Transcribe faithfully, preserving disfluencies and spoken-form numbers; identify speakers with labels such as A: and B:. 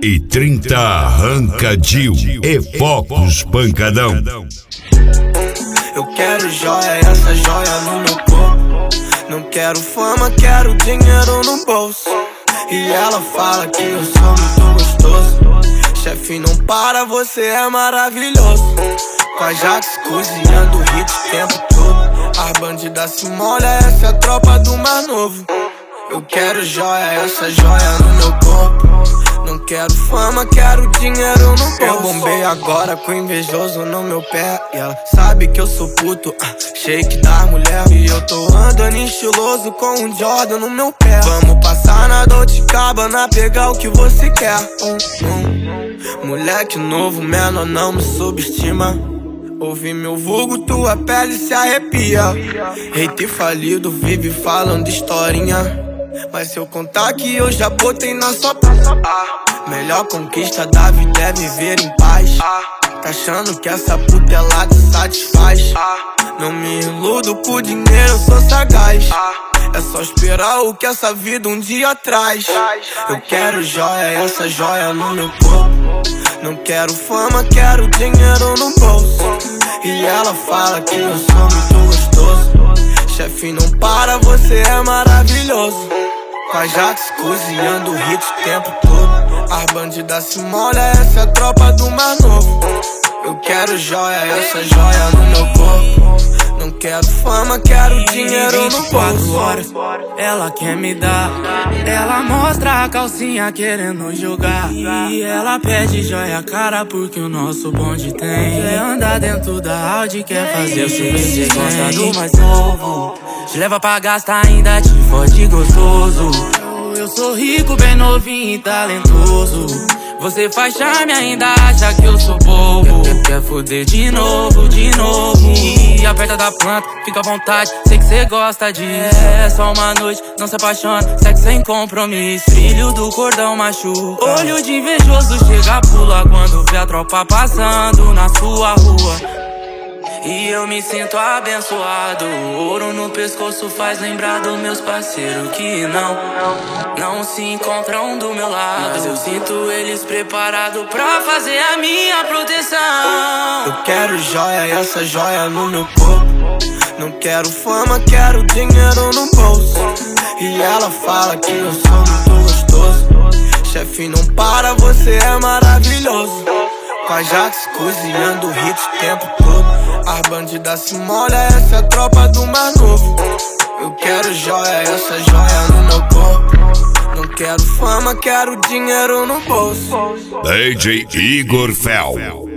A: e trinta arranca-dil e focos pancadão.
B: Eu quero joia, essa joia no meu corpo. Não quero fama, quero dinheiro no bolso. E ela fala que eu sou muito gostoso. Chefe, não para, você é maravilhoso. Com a Jax cozinhando hit o tempo todo. As bandidas se molham, essa é a tropa do Mar Novo. Eu quero joia, essa joia no meu corpo. Não quero fama, quero dinheiro no bolso. Eu bombei agora com invejoso no meu pé. E ela sabe que eu sou puto, uh, shake da mulher. E eu tô andando estiloso com um Jordan no meu pé. Vamos passar na Dolce Gabbana, pegar o que você quer. hum, hum. Moleque novo, menor, não me subestima. Ouvi meu vulgo, tua pele se arrepia. Hater falido, vive falando historinha. Mas se eu contar que eu já botei na sua praça, ah, melhor conquista da vida é viver em paz. ah, Tá achando que essa puta ela te satisfaz? ah, Não me iludo por dinheiro, eu sou sagaz. ah, É só esperar o que essa vida um dia traz. Eu quero joia, essa joia no meu corpo. Não quero fama, quero dinheiro no bolso. E ela fala que eu sou muito gostoso. Chefe, não para, você é maravilhoso. Com a Jax cozinhando hit o tempo todo. As bandidas se molham, essa é a tropa do Mar Novo. Eu quero joia, essa joia no meu corpo. Não quero fama, quero dinheiro no bolso.
C: Horas, ela quer me dar. Ela mostra a calcinha querendo jogar. E ela pede joia cara porque o nosso bonde tem. Quer andar dentro da Audi, quer fazer o seu bem. Gosta do mais novo, te leva pra gastar, ainda te fode gostoso. Eu sou rico, bem novinho e talentoso. Você faz charme, ainda acha que eu sou bobo. Quer, quer foder de novo, de novo. E aperta da planta, fica à vontade. Sei que cê gosta disso. É só uma noite, não se apaixona. Sexo sem compromisso, brilho do cordão machuca. Olho de invejoso chega, pula quando vê a tropa passando na sua rua. E eu me sinto abençoado. Ouro no pescoço faz lembrar dos meus parceiros que não, não se encontram do meu lado. Mas eu sinto eles preparados pra fazer a minha proteção.
B: Eu quero joia, essa joia no meu corpo. Não quero fama, quero dinheiro no bolso. E ela fala que eu sou muito gostoso. Chefe, não para, você é maravilhoso. Com a Jax cozinhando hit o tempo todo. As bandidas se molham, essa é a tropa do Mar Novo. Eu quero joia, essa joia no meu corpo. Não quero fama, quero dinheiro no bolso.
A: D J Igor Fel.